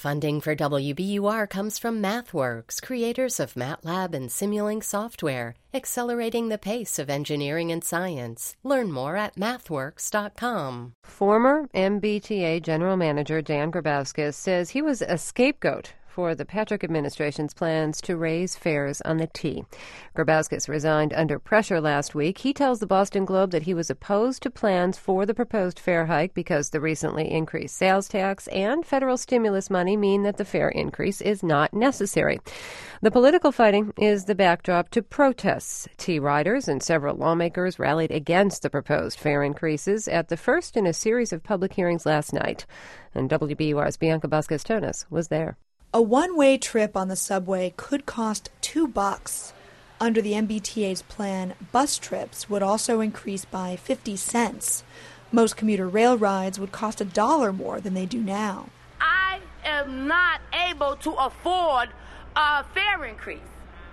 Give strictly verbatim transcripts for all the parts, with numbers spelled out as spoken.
Funding for W B U R comes from MathWorks, creators of MATLAB and Simulink software, accelerating the pace of engineering and science. Learn more at mathworks dot com. Former M B T A General Manager Dan Grabowskis says he was a scapegoat for the Patrick administration's plans to raise fares on the T. Grabowskis resigned under pressure last week. He tells the Boston Globe that he was opposed to plans for the proposed fare hike because the recently increased sales tax and federal stimulus money mean that the fare increase is not necessary. The political fighting is the backdrop to protests. T riders and several lawmakers rallied against the proposed fare increases at the first in a series of public hearings last night. And W B U R's Bianca Vasquez-Tonis was there. A one-way trip on the subway could cost two bucks. Under the M B T A's plan, bus trips would also increase by fifty cents. Most commuter rail rides would cost a dollar more than they do now. I am not able to afford a fare increase.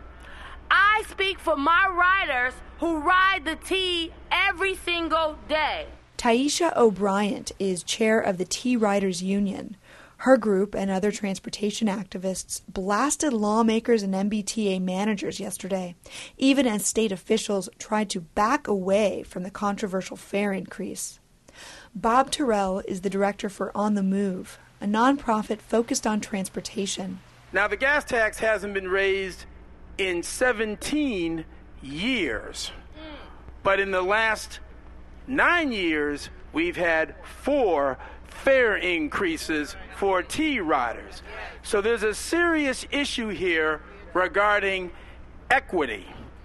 I speak for my riders who ride the T every single day. Taisha O'Brien is chair of the T Riders Union. Her group and other transportation activists blasted lawmakers and M B T A managers yesterday, even as state officials tried to back away from the controversial fare increase. Bob Terrell is the director for On the Move, a nonprofit focused on transportation. Now, the gas tax hasn't been raised in seventeen years, but in the last nine years, we've had four fare increases for T riders. So there's a serious issue here regarding equity.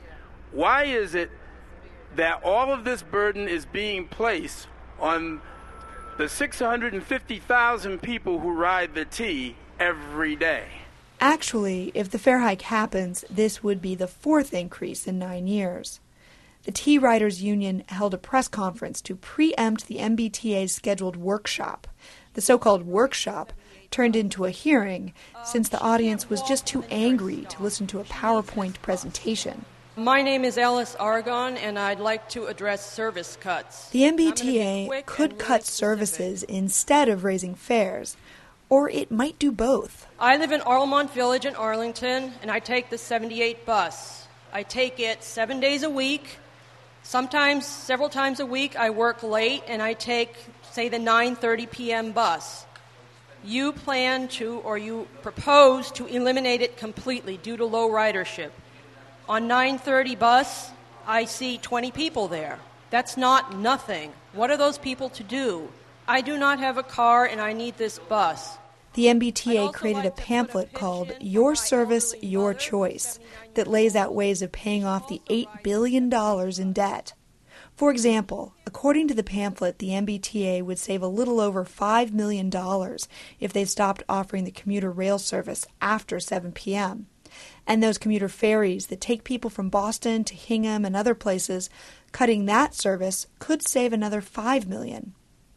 Why is it that all of this burden is being placed on the six hundred fifty thousand people who ride the T every day? Actually, if the fare hike happens, this would be the fourth increase in nine years. The T Riders Union held a press conference to preempt the M B T A's scheduled workshop. The so-called workshop turned into a hearing since the audience was just too angry to listen to a PowerPoint presentation. My name is Alice Aragon, and I'd like to address service cuts. The M B T A could cut services instead of raising fares, or it might do both. I live in Arlemont Village in Arlington, and I take the seventy-eight bus. I take it seven days a week. Sometimes, several times a week, I work late and I take, say, the nine thirty p.m. bus. You plan to, or you propose to eliminate it completely due to low ridership. On nine thirty bus, I see twenty people there. That's not nothing. What are those people to do? I do not have a car and I need this bus. The M B T A created a pamphlet called Your Service, Your Choice that lays out ways of paying off the eight billion dollars in debt. For example, according to the pamphlet, the M B T A would save a little over five million dollars if they stopped offering the commuter rail service after seven p.m. And those commuter ferries that take people from Boston to Hingham and other places, cutting that service could save another five million dollars.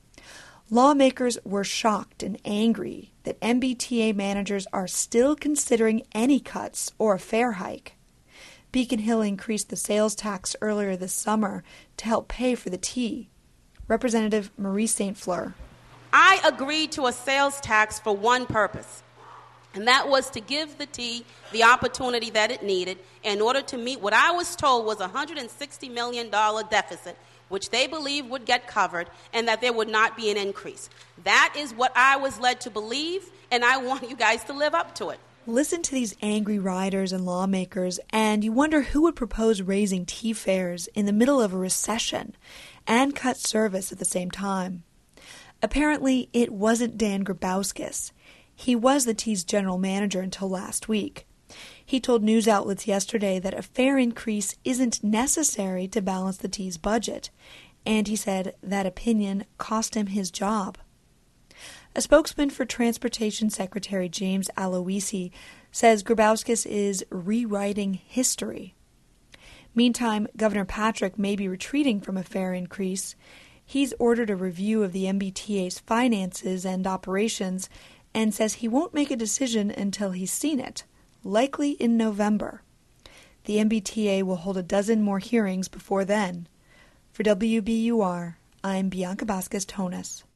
Lawmakers were shocked and angry that M B T A managers are still considering any cuts or a fare hike. Beacon Hill increased the sales tax earlier this summer to help pay for the T. Representative Marie Saint Fleur. I agreed to a sales tax for one purpose, and that was to give the T the opportunity that it needed in order to meet what I was told was a one hundred sixty million dollars deficit, which they believe would get covered, and that there would not be an increase. That is what I was led to believe, and I want you guys to live up to it. Listen to these angry riders and lawmakers, and you wonder who would propose raising T fares in the middle of a recession and cut service at the same time. Apparently, it wasn't Dan Grabowskis. He was the T's general manager until last week. He told news outlets yesterday that a fare increase isn't necessary to balance the T's budget, and he said that opinion cost him his job. A spokesman for Transportation Secretary James Aloisi says Grabowskis is rewriting history. Meantime, Governor Patrick may be retreating from a fare increase. He's ordered a review of the M B T A's finances and operations and says he won't make a decision until he's seen it, likely in November. The M B T A will hold a dozen more hearings before then. For W B U R, I'm Bianca Vasquez-Tonis.